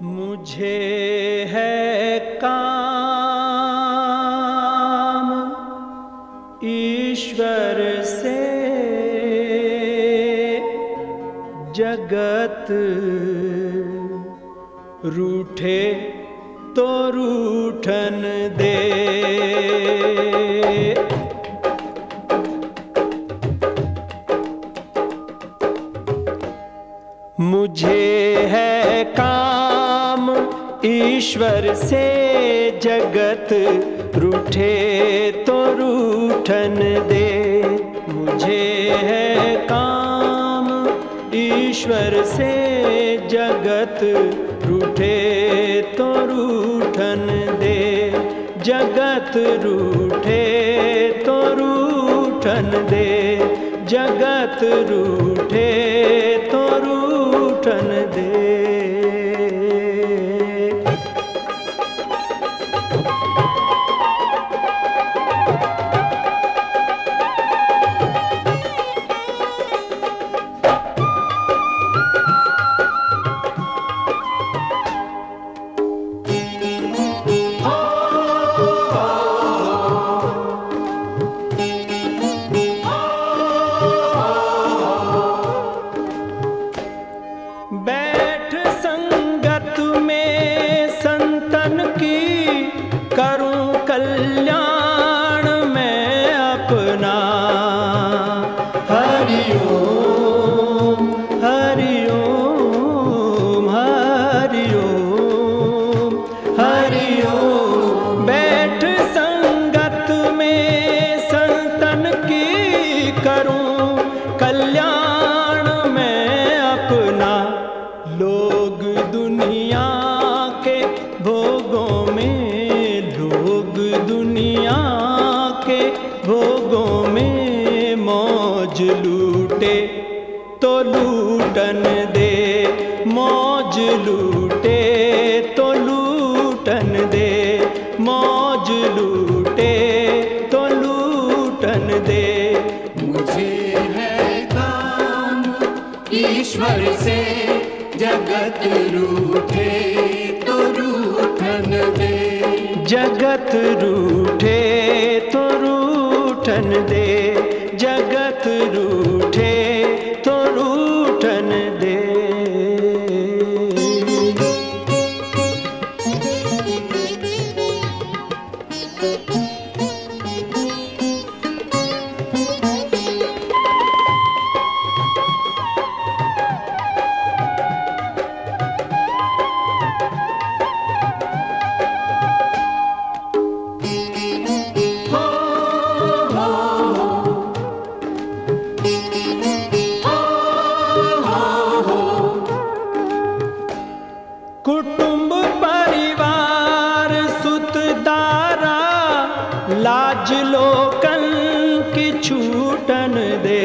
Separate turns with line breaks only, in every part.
मुझे है काम ईश्वर से, जगत रूठे तो रूठन दे। मुझे है काम ईश्वर से, जगत रूठे तो रूठन दे। मुझे है काम ईश्वर से, जगत रूठे तो रूठन दे। जगत रूठे तो रूठन दे, जगत रूठे तो रूठन दे। बैठ संगत में संतन की, करूं कल्याण मैं अपना। हरि ओम हरि ओम हरि ओम हरि ओम। बैठ संगत में संतन की, करूं कल्याण मैं अपना। लोग दुनिया के भोगों में, लोग दुनिया के भोगों में मौज लूटे तो लूटन दे। मौज लूटे तो लूटन दे, मौज लूटे तो लूटन दे।
मुझे है काम ईश्वर से, जगत रूठे तो रूठन दे।
जगत रूठे तो रूठन दे, जगत रूठे तो रूठन दे। कुटुंब परिवार सुत दारा, लाज लोकन की छूटन दे।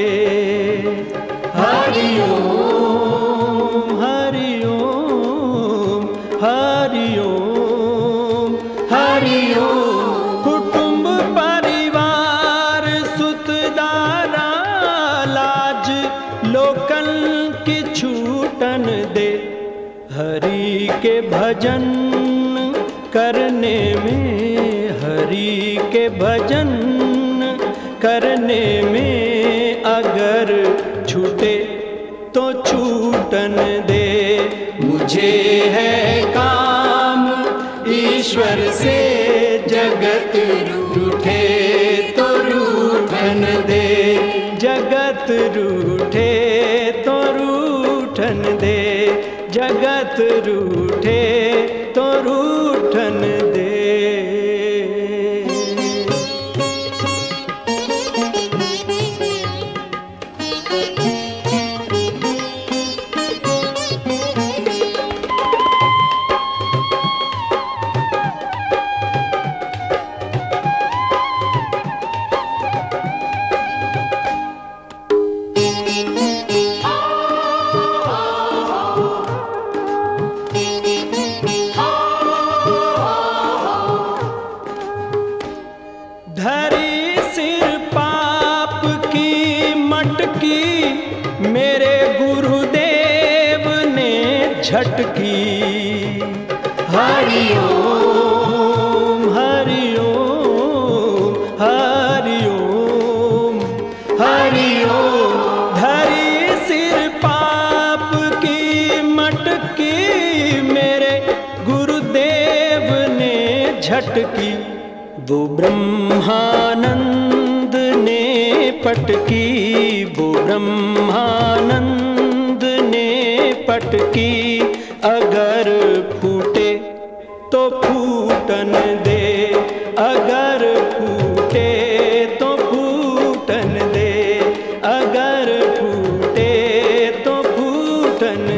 हरि ओम हरि ओम हरि ओम हरि ओम। कुटुंब परिवार सुत दारा, लाज लोकन की छूटन दे। हरि के भजन करने में, हरि के भजन करने में अगर छूटे तो छूटन दे। मुझे है काम ईश्वर से, जगत रूठे तो रूठन दे। जगत रूठे तो रूठन दे, जगत रूठे तो रूठन दे। धरी सिर पाप की मटकी, मेरे गुरुदेव ने झटकी।
हरि ओम,
हरि ओम, हरि ओम, हरि ओम। धरी सिर पाप की मटकी, मेरे गुरुदेव ने झटकी, वो ब्रह्मानंद ने पटकी, वो ब्रह्मानंद ने पटकी। अगर फूटे तो फूटन दे, अगर फूटे तो फूटन दे, अगर फूटे तो फूटन